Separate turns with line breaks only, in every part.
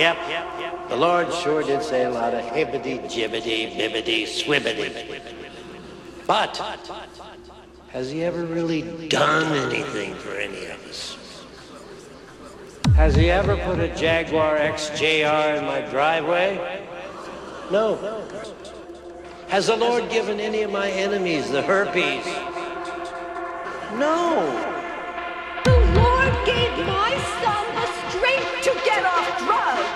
Yep, the Lord sure did say a lot of hibbity, jibbity, bibbity, swibbity. But has he ever really done anything for any of us? Has he ever put a Jaguar XJR in my driveway? No. Has the Lord given any of my enemies the herpes? No.
The Lord gave my son the strength to get off drugs.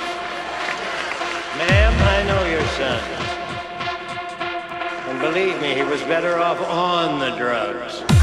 Ma'am, I know your son. And believe me, he was better off on the drugs.